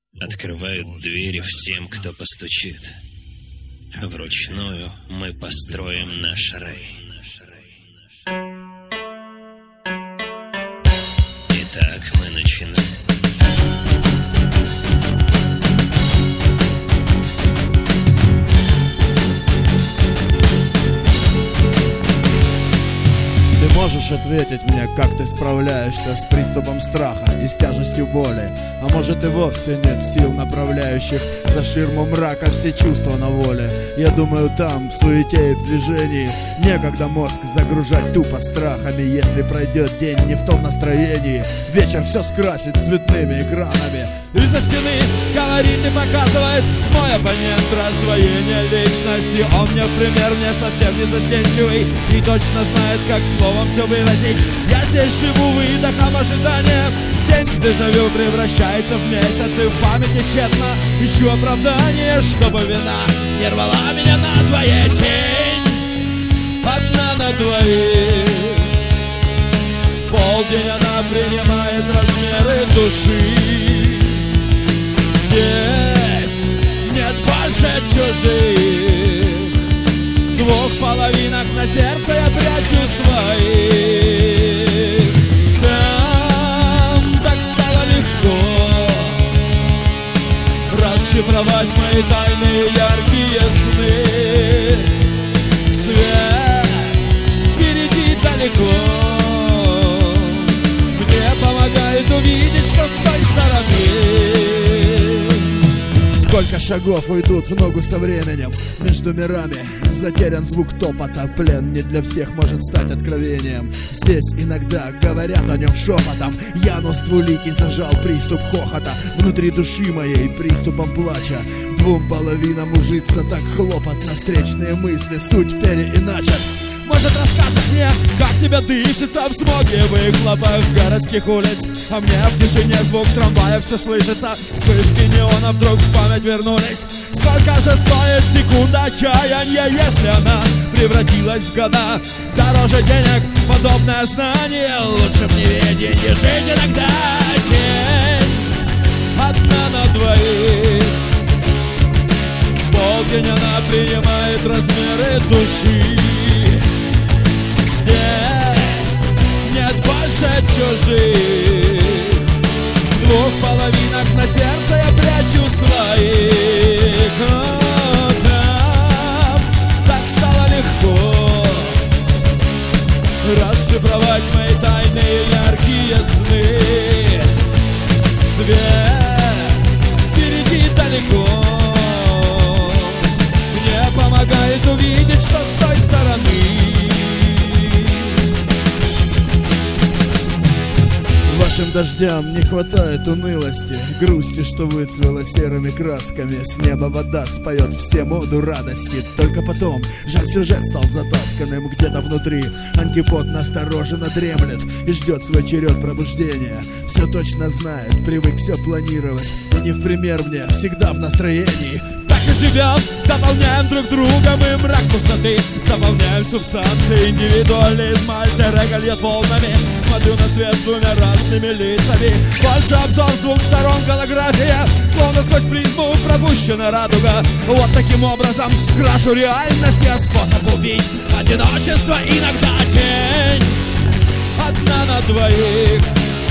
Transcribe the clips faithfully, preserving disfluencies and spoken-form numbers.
открывают двери всем, кто постучит. Вручную мы построим наш рай. Итак, мы начинаем. Можешь ответить мне, как ты справляешься с приступом страха и с тяжестью боли? А может и вовсе нет сил, направляющих за ширму мрака все чувства на воле? Я думаю, там, в суете и в движении, некогда мозг загружать тупо страхами. Если пройдет день не в том настроении, вечер все скрасит цветными экранами. Из-за стены говорит и показывает мой оппонент раздвоение личности. Он мне в пример, не совсем не застенчивый и точно знает, как словом все выразить. Я здесь живу выдохом ожидания. День в дежавю превращается в месяц, и в памяти тщетно ищу оправдание, чтобы вина не рвала меня надвое. Тень одна на двоих. В полдень она принимает размеры души. Здесь нет больше чужих. Двух половинок на сердце я прячу своих. Там так стало легко расшифровать мои тайные яркие сны. Свет впереди далеко, мне помогает увидеть, что с той стороны. Сколько шагов уйдут в ногу со временем. Между мирами затерян звук топота. Плен не для всех может стать откровением. Здесь иногда говорят о нем шепотом. Янус Двуликий зажал приступ хохота внутри души моей приступом плача. Двум половинам ужиться так хлопотно. Встречные мысли суть переиначат. Может, расскажешь мне, как тебе дышится в смоге выхлопах городских улиц? А мне в тишине звук трамвая все слышится. Вспышки неона вдруг в память вернулись. Сколько же стоит секунда отчаяния, если она превратилась в года? Дороже денег подобное знание, лучше в неведении жить иногда. Тень одна на двоих. В полдень она принимает размеры души. Здесь нет больше чужих. Двух половинок на сердце я прячу своих. О, там так стало легко расшифровать мои тайные яркие сны. Свет впереди далеко, мне помогает увидеть, что с той стороны. Вашим дождям не хватает унылости, грусти, что выцвела серыми красками. С неба вода споет все моду радости. Только потом жаль, сюжет стал затасканным. Где-то внутри антипод настороженно дремлет и ждет свой черед пробуждения. Все точно знает, привык все планировать, и не в пример мне, всегда в настроении. Живем, дополняем друг друга, мы мрак пустоты заполняем субстанции, индивидуализм, альтер-эго льет волнами. Смотрю на свет двумя разными лицами. Больше обзор с двух сторон, голография, словно сквозь призму пропущена радуга. Вот таким образом крашу реальность, я способ убить одиночество. Иногда тень одна на двоих.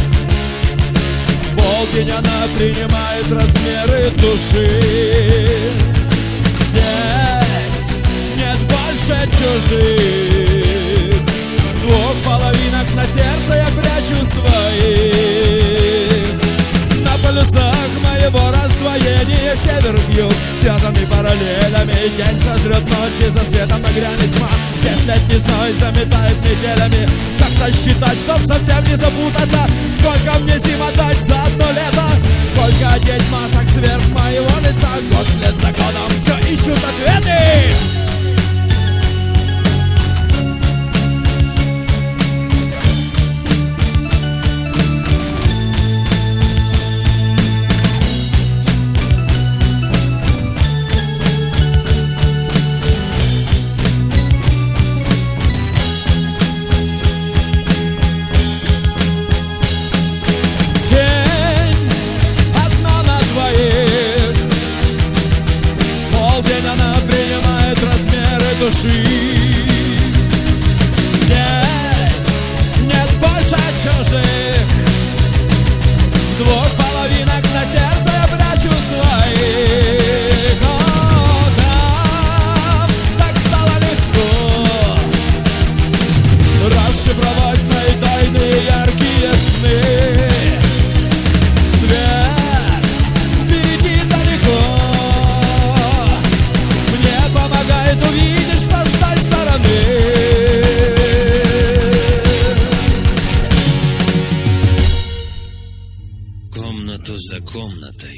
В полдень она принимает размеры души. Здесь нет больше чужих. Двух половинок на сердце я прячу своих. На полюсах моего раздвоения север и юг связаны параллелями. День сожрет ночь, и за светом нагрянет тьма. Здесь летний зной заметает неделями. Как сосчитать, чтоб совсем не запутаться? Сколько мне зим отдать за одно лето? Сколько одеть масок сверх моего лица? Год вслед за годом все ищут ответы. Yeah. чужих. В двух половинок на сердце я прячу своих. О, там так стало легко расшифровать мои тайные яркие сны. Свет впереди далеко, мне помогает увидеть, что с той стороны. Комнату за комнатой